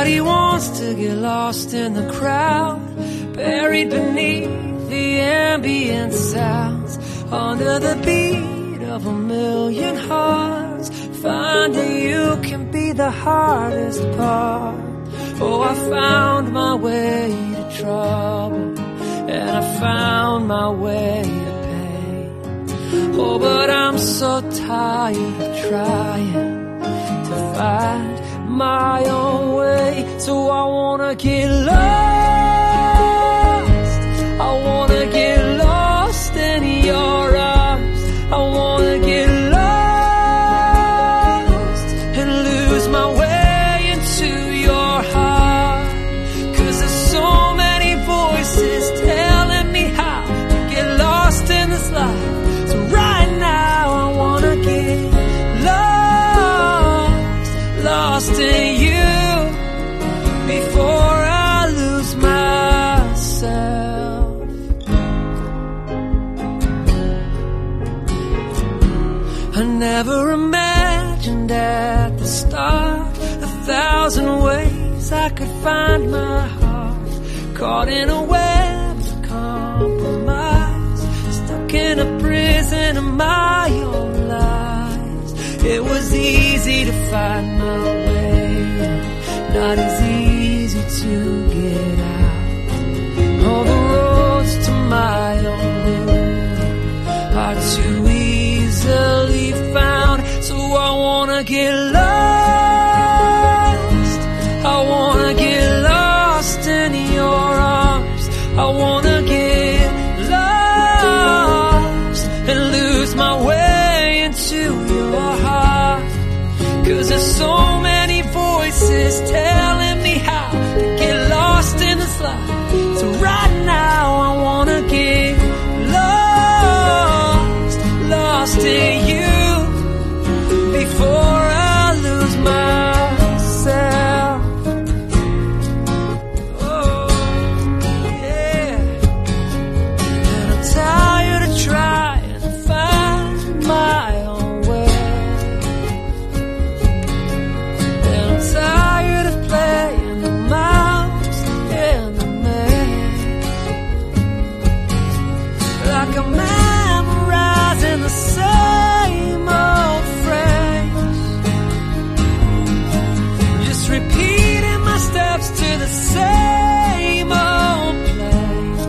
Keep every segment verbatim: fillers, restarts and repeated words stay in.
Nobody wants to get lost in the crowd, buried beneath the ambient sounds, under the beat of a million hearts. Finding you can be the hardest part. Oh, I found my way to trouble, and I found my way to pain. Oh, but I'm so tired of trying to find my own way. So I wanna get lost, I wanna get lost in your arms. I wanna get lost and lose my way into your heart. Cause there's so many voices telling me how to get lost in this life. So right now I wanna get lost, lost in you, before I lose myself. I never imagined at the start a thousand ways I could find my heart, caught in a web of compromise, stuck in a prison of my own lies. It was easy to find my way, not as easy to get out. All the roads to my own ruin are too easily found. So I wanna get lost, I wanna get lost in your arms. I wanna get lost and lose my way into your heart. Cause there's so many voices telling me how to get lost in this life. So right now I wanna get lost, lost in you, before I lose myself. Oh, yeah. And I'm tired of trying to find my own way. And I'm tired of playing the mouse and the maze, like I'm memorizing the same old phrase, just repeating my steps to the same old place.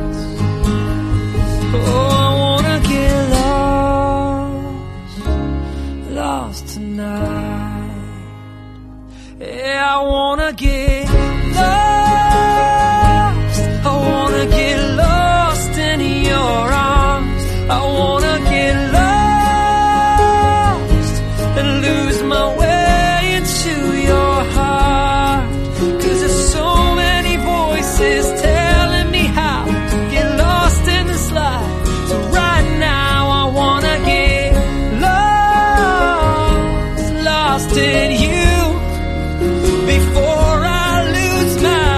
Oh, I wanna get lost, lost tonight. Yeah, I wanna get lost, I wanna get lost in your arms. I wanna get lost and lose my way into your heart. Cause there's so many voices telling me how to get lost in this life. So right now I wanna get lost, lost in you, before I lose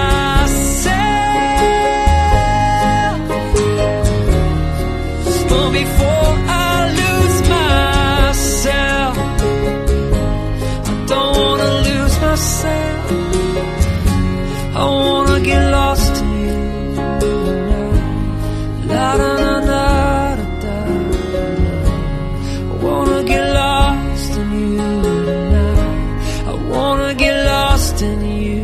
myself. Oh, before I lose myself. I don't wanna lose myself. I wanna get lost in you. La da da da da da. I wanna get lost in you tonight. I wanna get lost in you.